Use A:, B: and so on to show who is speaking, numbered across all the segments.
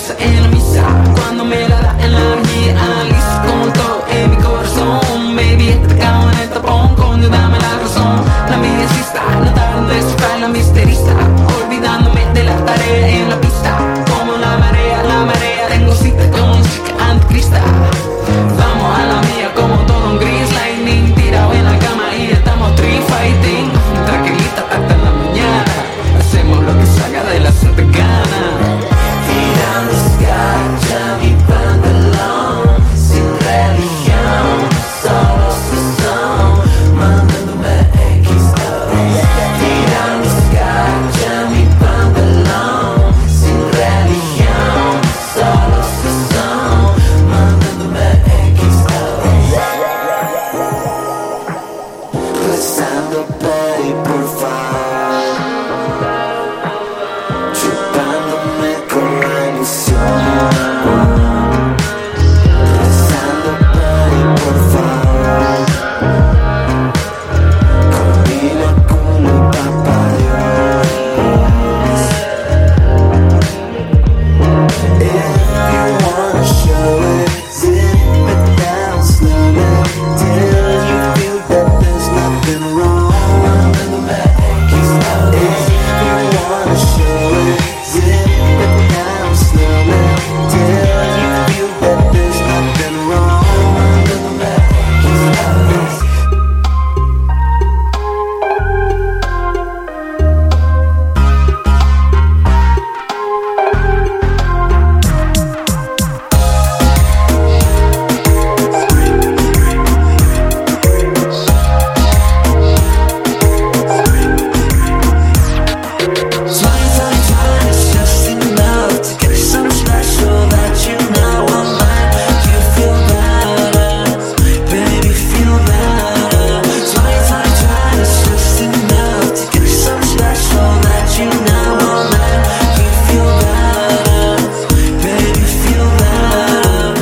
A: reza en la misa, cuando me la da en la mía, listo como todo en mi corazón. Baby, te cago en el tapón, coño, dame la razón. La envidia sí está, no tardo de descifrar la misterista, olvidándome de la tarea en la pista. Como la marea, tengo cita con un chica anticrista. Vamos a la mía como todo un gris lightning, tirado en la cama y estamos tree fighting. Tranquilita hasta la mañana, hacemos lo que salga de la santa gana.
B: Tirando escarcha mi pantalón, sin religión, solo sazón, mandándome XO. Tirando escarcha mi pantalón, sin religión, solo sazón, mandándome XO. Rezando por favor, chupándome con la ilusión. Rezando por favor, con mi culo y papá Dios. If you wanna show it, zip it down slowly till you feel that there's nothing wrong. If you wanna show it, zip it down slowly till you feel that there's nothing wrong. It's just enough to get some special that you know I like. You feel better, baby, feel better. It's just enough to get some special that you know I like. You feel better, baby, feel better.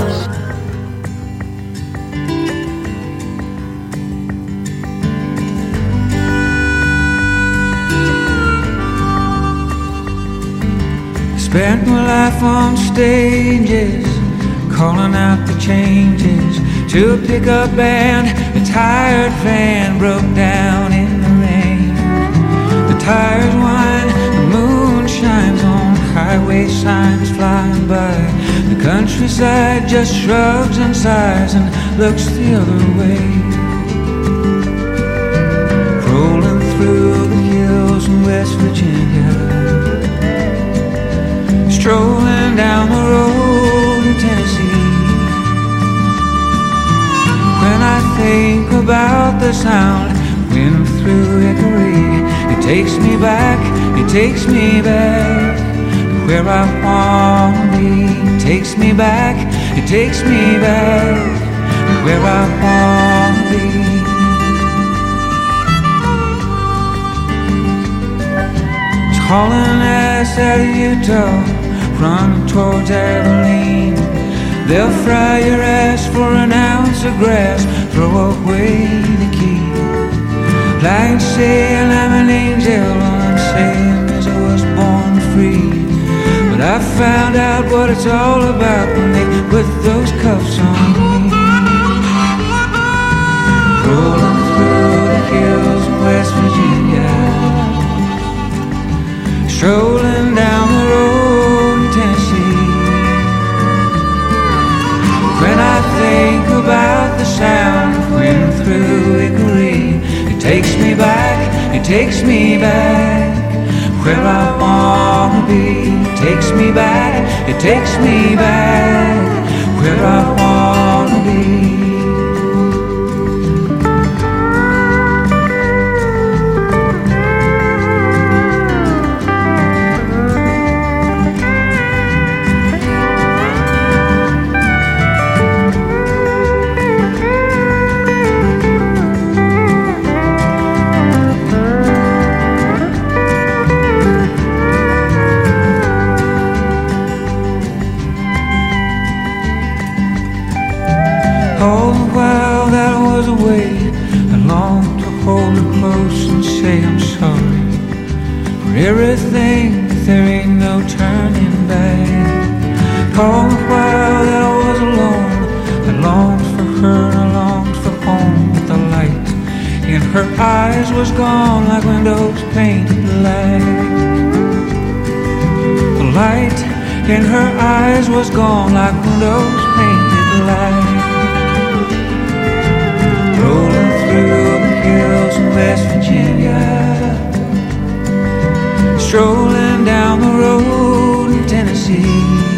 C: Spent my life on stages, calling out the changes to a pickup band. A tired van broke down in the rain. The tires whine, the moon shines on highway signs flying by. The countryside just shrugs and sighs and looks the other way. Rolling through the hills in West Virginia, strolling down the road in Tennessee. When I think about the sound wind through Hickory, it takes me back to where I wanna be. It takes me back to where I wanna be. It's hauling ass out of Utah, run towards Abilene. They'll fry your ass for an ounce of grass, throw away the key. Like saying I'm an angel, all I'm saying is I was born free. But I found out what it's all about when they put those cuffs on me. Rolling through the hills of West Virginia, strolling down the road in Tennessee. When I think about the sound of wind through Hickory, it takes me back where I wanna be. It takes me back where I wanna be. All the while that I was away, I longed to hold her close and say I'm sorry for everything, but there ain't no turning back. All the while that I was alone, I longed for her and I longed for home. But the light in her eyes was gone like windows painted black. The light in her eyes was gone like windows painted black. Rolling through the hills of West Virginia, strolling down the road in Tennessee.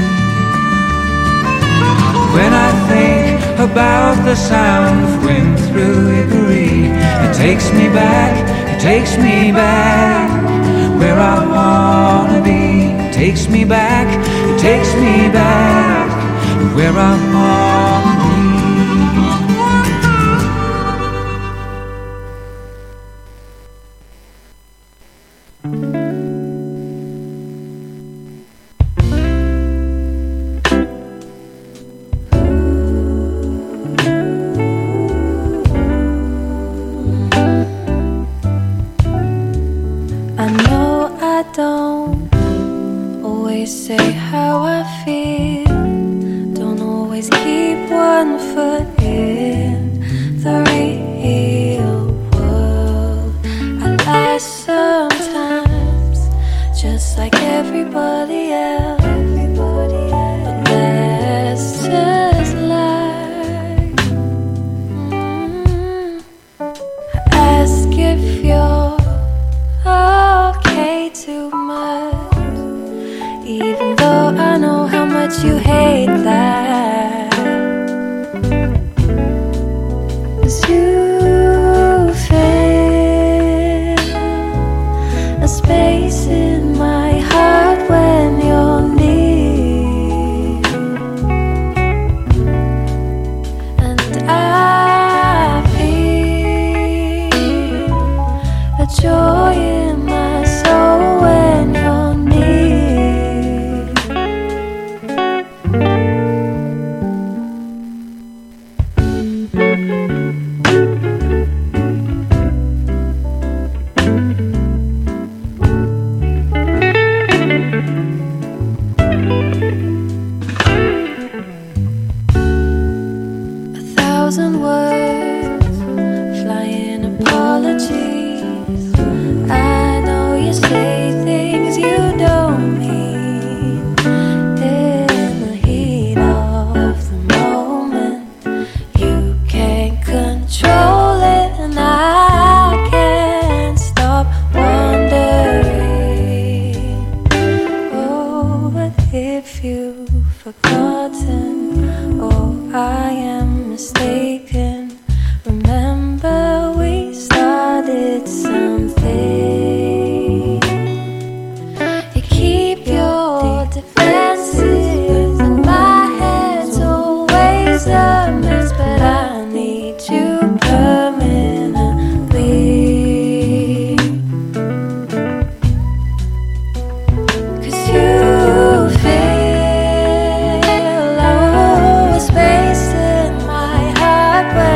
C: When I think about the sound of wind through Hickory, it takes me back where I wanna be. It takes me back where I wanna be.
D: I know I don't always say how I feel, don't always keep one foot in the real world. I lie sometimes, just like everybody else, but that's just life. I ask if you're okay too much, even though I know how much you hate that. 'Cause you fill a space in my heart when you're near, and I feel a joy in my soul when you're near. A thousand words, flying apologies. I know you say things you don't mean. In the heat of the moment, you can't control it, and I can't stop wondering. Oh, but if you've forgotten, or I am mistaken, remember we started something. You keep your defenses, and my head's always a mess, but I need you permanently. 'Cause you fill a space in my heart when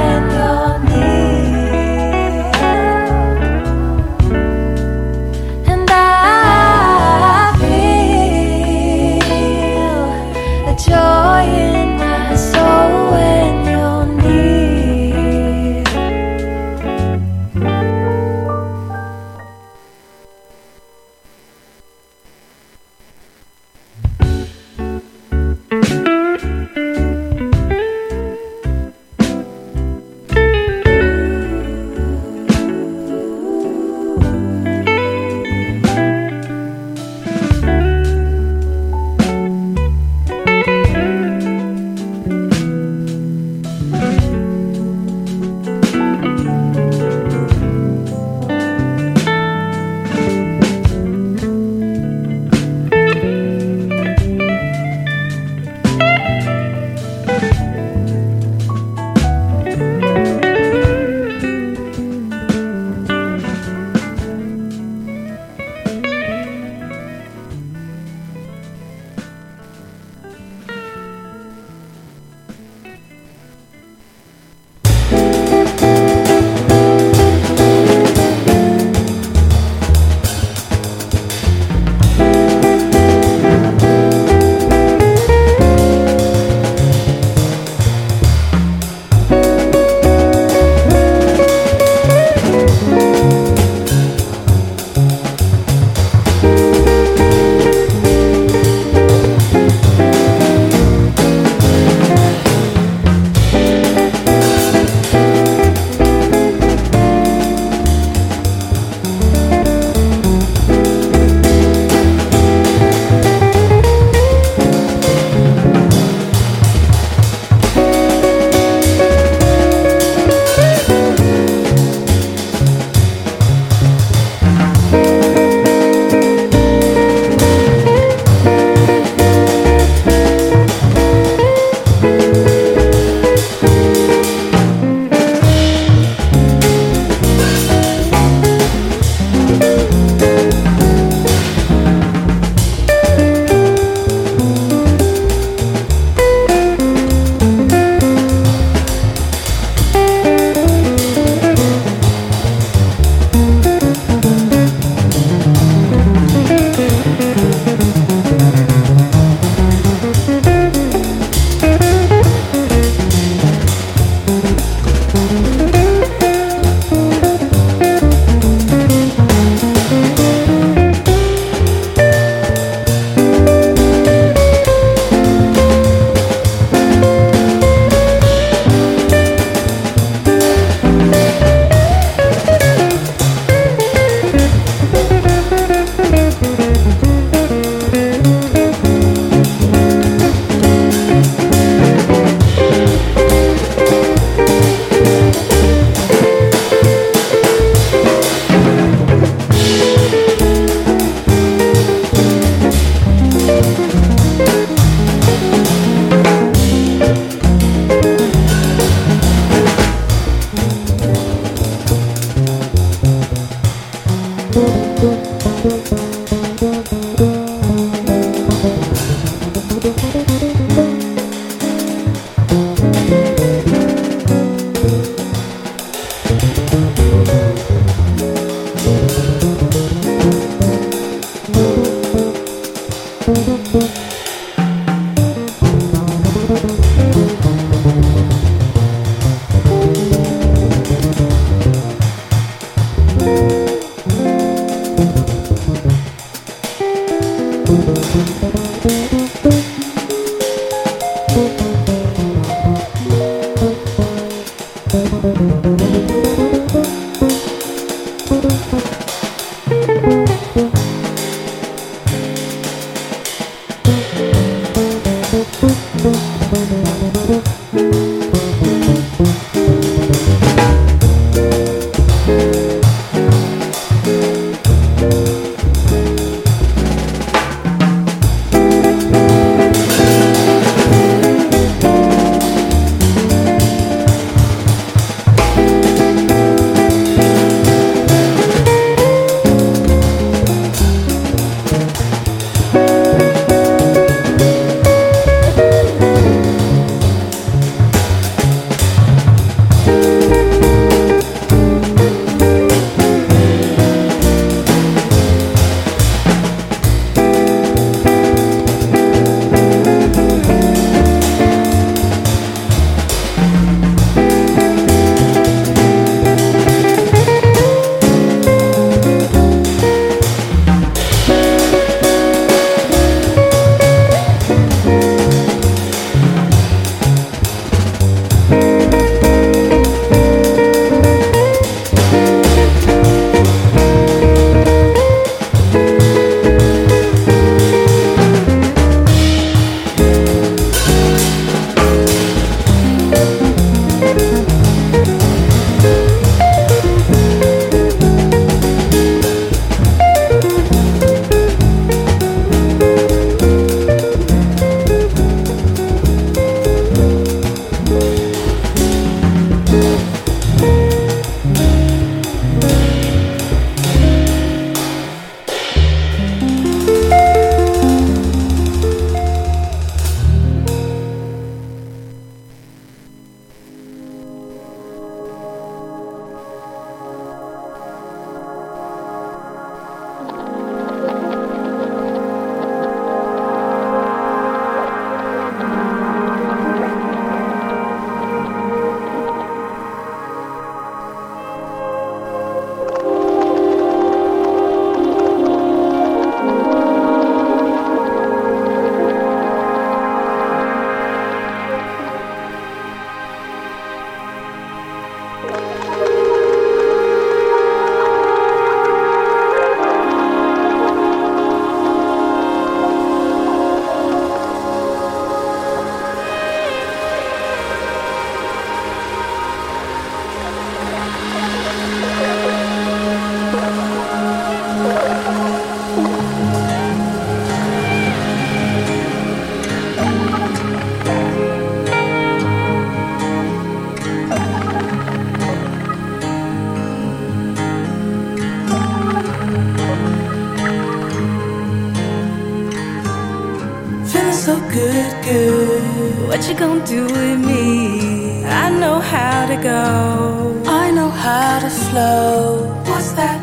E: What you gonna do with me? I know how to go, I know how to flow. What's that?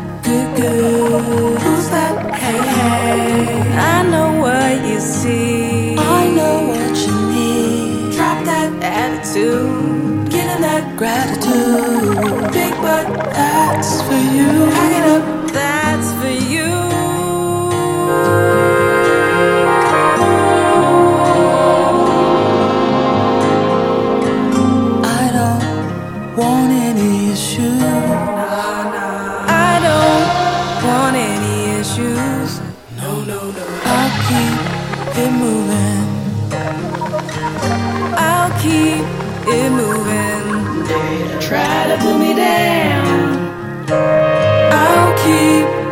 E: Good. Who's that? Hey. I know what you see, I know what you need. Drop that attitude, get in that gratitude. Big butt, that's for you. Pack it up, that's for you.
B: Want any issues?
E: I don't want any issues. No.
B: I'll keep it moving.
E: I'll keep it moving. Try to pull me down. I'll keep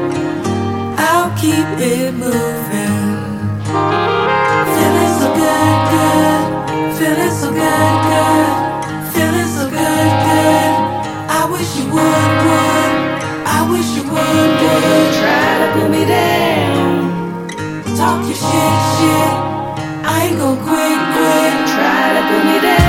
E: go quick, quick.
A: Try to put me down.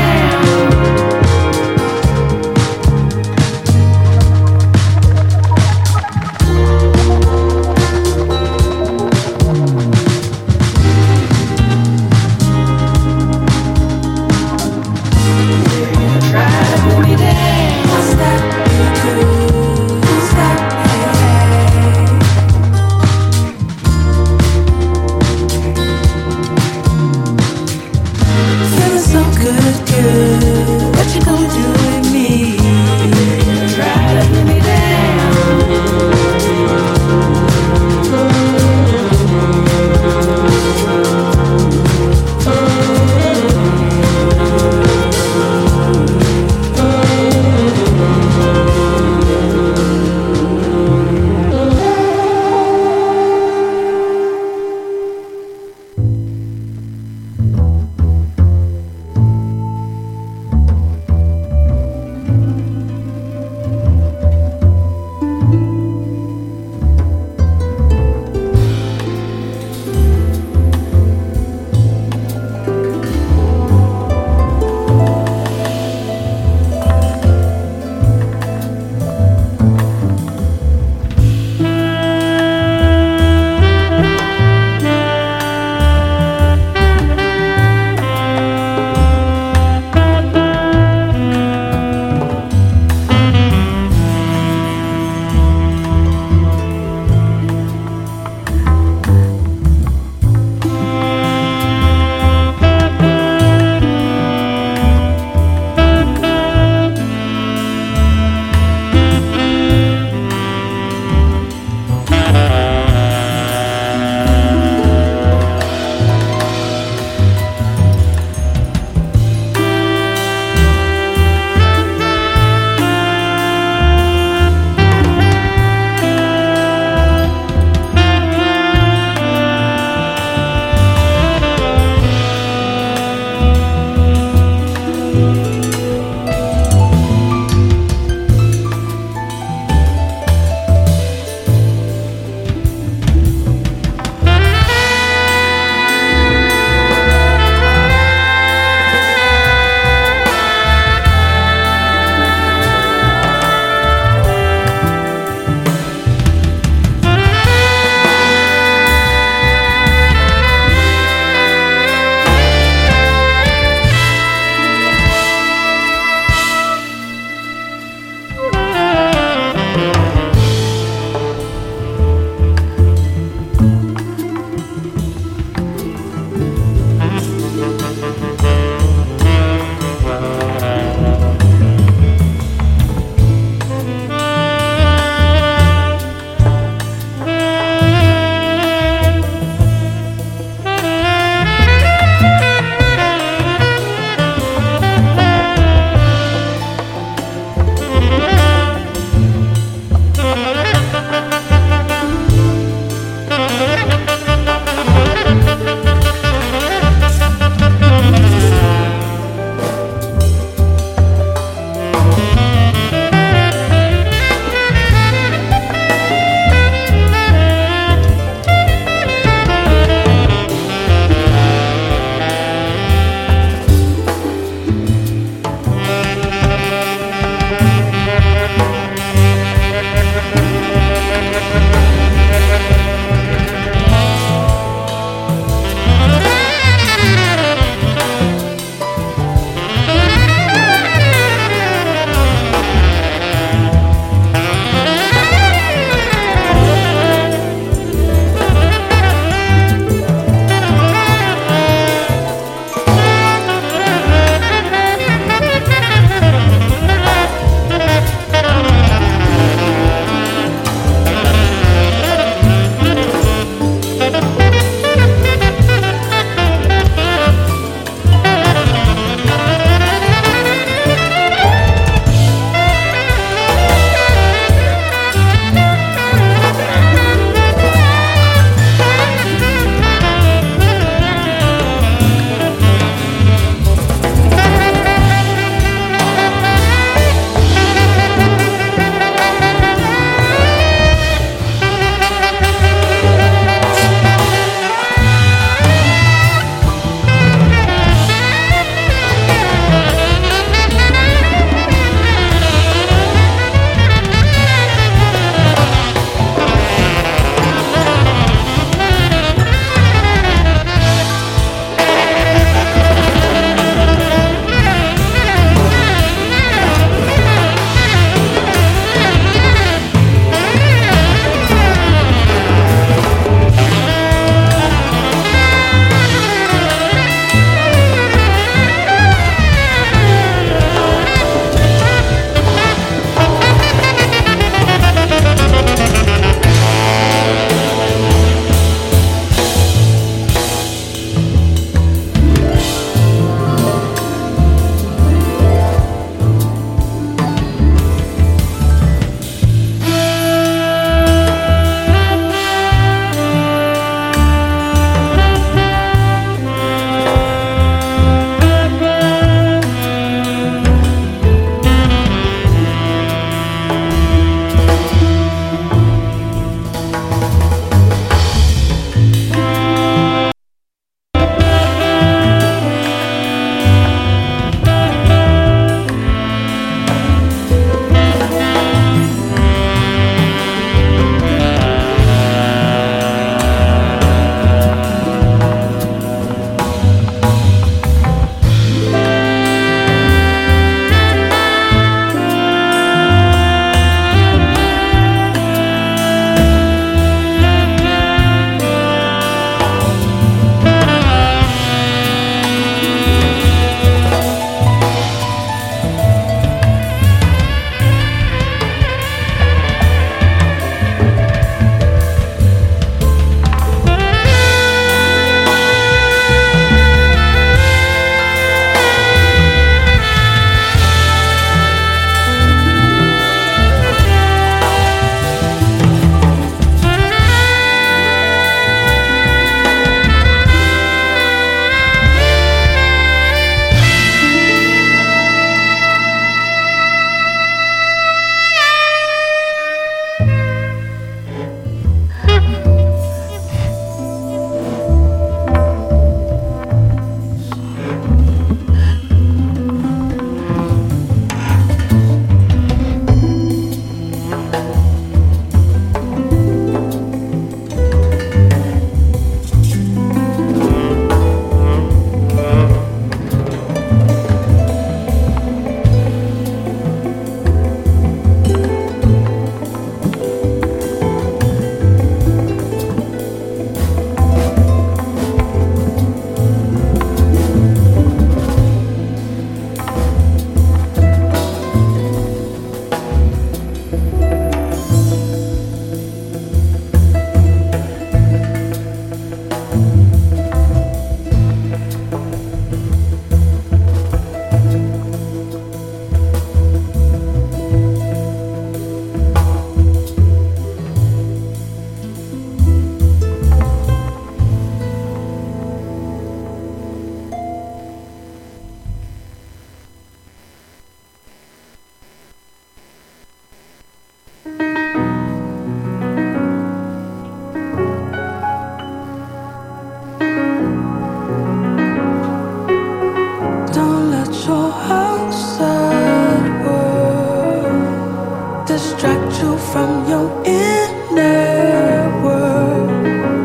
E: your outside world, distract you from your inner world.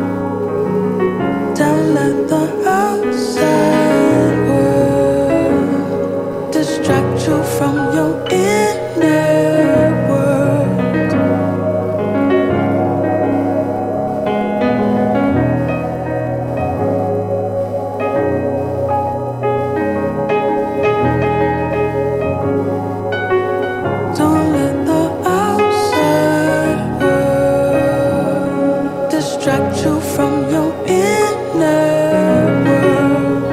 E: Don't let the outside world distract you from your inner world. Don't let the outside world distract you from your inner world.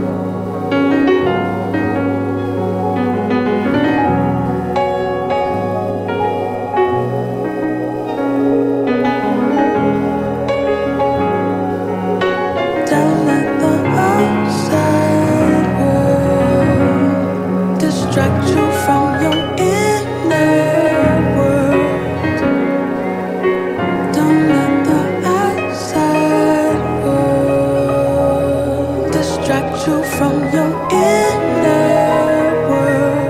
E: Don't let the outside world distract you from your inner world. Don't let the outside world distract you from your inner world.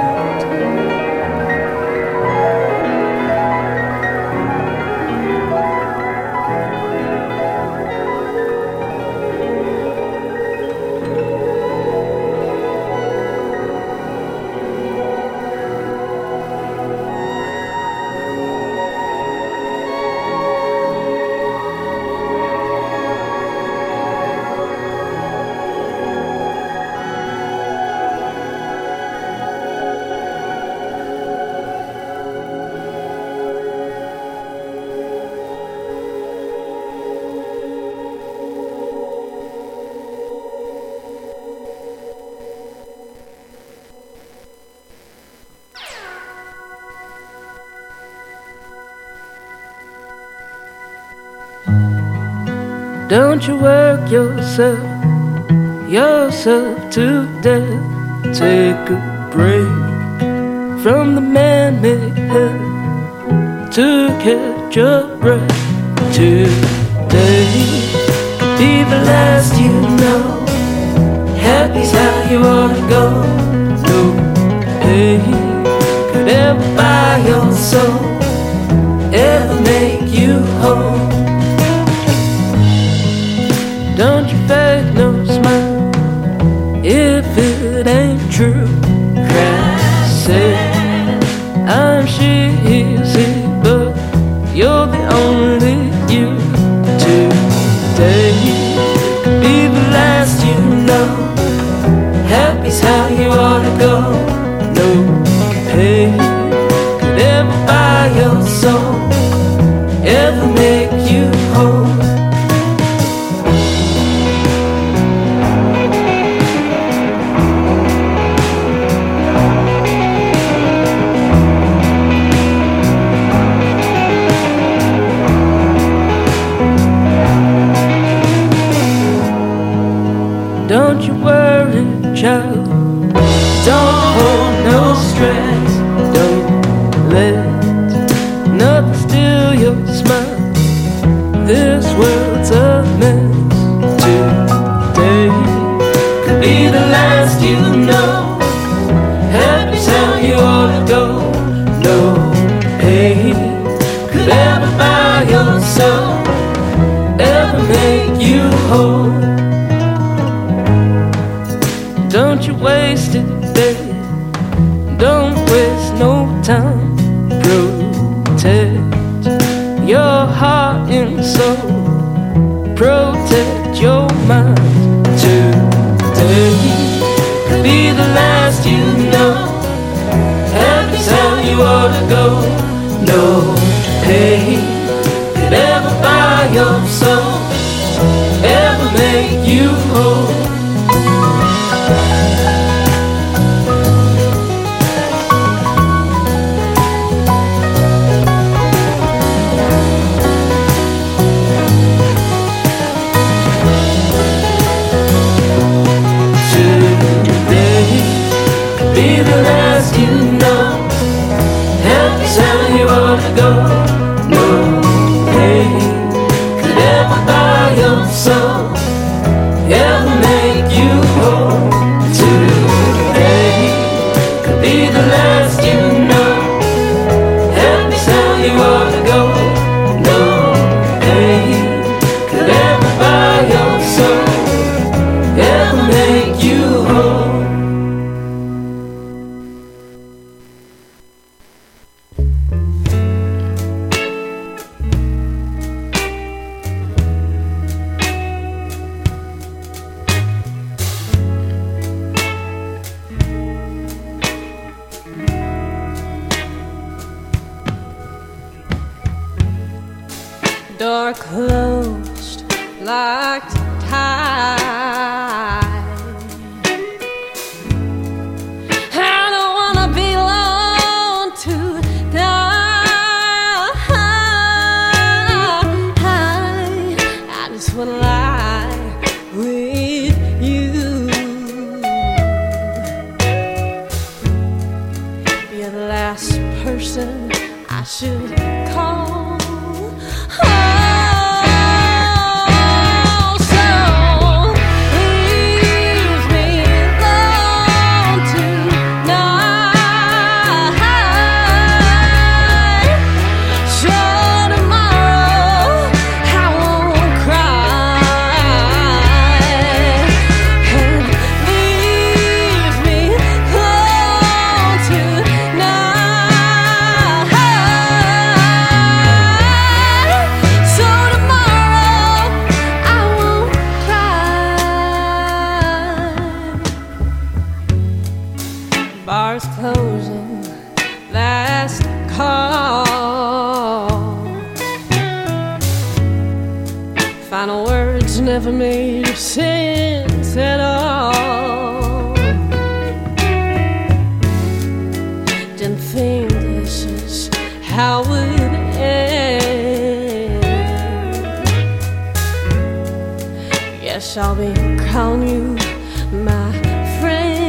F: Don't you work yourself to death. Take a break from the man-made hell to catch your breath. Today could be the last you know. Happy's how you ought to go. No pain could ever buy your soul, ever make you whole. Don't you fake no smile if it ain't true. Cry, say I'm cheesy, but you're the only you. Today could be the last you know. Happy's how you ought to go. No pain could ever buy your soul, ever make you whole. Don't you worry, child. Don't hold no stress. Don't let nothing steal your smile. This world's a mess. Today could be the last you know. Happy's how you ought to go. No pain could ever buy your soul, ever make you whole. Don't you waste it, babe. Don't waste no time. Protect your heart and soul. Protect your mind. Today could be the last you know. Happy's how you ought to go. No pain could ever buy your soul, ever make you whole. Be the last you know. Happy's how you ought to go. No pain could ever
E: door closed, locked tight. I don't wanna be alone tonight. I just wanna lie with you. You're the last person I should call. Bars closing, last call. Final words never made sense at all. Didn't think this is how it would end. Guess I'll be calling you my friend.